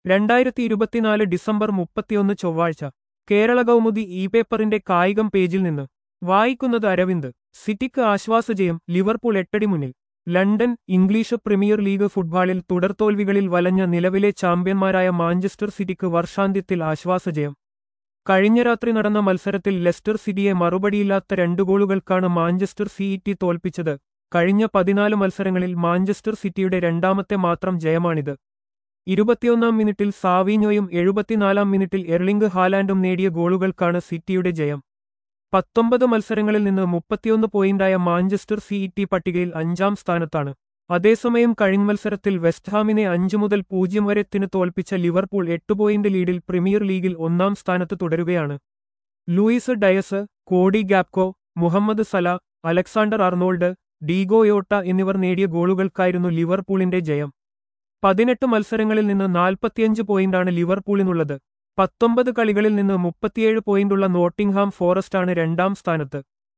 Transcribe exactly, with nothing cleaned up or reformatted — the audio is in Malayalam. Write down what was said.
രണ്ടായിരത്തി ഇരുപത്തിനാല് ഡിസംബർ മുപ്പത്തിയൊന്ന് ചൊവ്വാഴ്ച കേരള കൗമുദി ഇ പേപ്പറിന്റെ കായികം പേജിൽ നിന്ന് വായിക്കുന്നത് അരവിന്ദ്. സിറ്റിക്ക് ആശ്വാസജയം, ലിവർപൂൾ എട്ടടി മുന്നിൽ. ലണ്ടൻ. ഇംഗ്ലീഷ് പ്രീമിയർ ലീഗ് ഫുട്ബോളിൽ തുടർതോൽവികളിൽ വലഞ്ഞ നിലവിലെ ചാമ്പ്യന്മാരായ മാഞ്ചസ്റ്റർ സിറ്റിക്ക് വർഷാന്ത്യത്തിൽ ആശ്വാസജയം. കഴിഞ്ഞ രാത്രി നടന്ന മത്സരത്തിൽ ലെസ്റ്റർ സിറ്റിയെ മറുപടിയില്ലാത്ത രണ്ടു ഗോളുകൾക്കാണ് മാഞ്ചസ്റ്റർ സിറ്റി തോൽപ്പിച്ചത്. കഴിഞ്ഞ പതിനാല് മത്സരങ്ങളിൽ മാഞ്ചസ്റ്റർ സിറ്റിയുടെ രണ്ടാമത്തെ മാത്രം ജയമാണിത്. ഇരുപത്തിയൊന്നാം മിനിറ്റിൽ സാവീഞ്ഞോയും എഴുപത്തിനാലാം മിനിറ്റിൽ എർലിംഗ് ഹാലാൻഡും നേടിയ ഗോളുകൾക്കാണ് സിറ്റിയുടെ ജയം. പത്തൊമ്പത് മത്സരങ്ങളിൽ നിന്ന് മുപ്പത്തിയൊന്ന് പോയിന്റായ മാഞ്ചസ്റ്റർ സിറ്റി പട്ടികയിൽ അഞ്ചാം സ്ഥാനത്താണ്. അതേസമയം കഴിഞ്ഞ മത്സരത്തിൽ വെസ്റ്റ്ഹാമിനെ അഞ്ചു മുതൽ പൂജ്യം വരെത്തിന് തോൽപ്പിച്ച ലിവർപൂൾ എട്ട് പോയിന്റ് ലീഡിൽ പ്രീമിയർ ലീഗിൽ ഒന്നാം സ്ഥാനത്ത് തുടരുകയാണ്. Luis Diaz, Cody Gakpo, Mohamed Salah, Alexander Arnold, Diogo Jota എന്നിവർ നേടിയ ഗോളുകൾക്കായിരുന്നു ലിവർപൂളിന്റെ ജയം. പതിനെട്ട് മത്സരങ്ങളിൽ നിന്ന് നാൽപ്പത്തിയഞ്ച് പോയിന്റാണ് ലിവർപൂളിനുള്ളത്. പത്തൊമ്പത് കളികളിൽ നിന്ന് മുപ്പത്തിയേഴ് പോയിന്റുള്ള നോട്ടിംഗ്ഹാം ഫോറസ്റ്റാണ് രണ്ടാം സ്ഥാനത്ത്.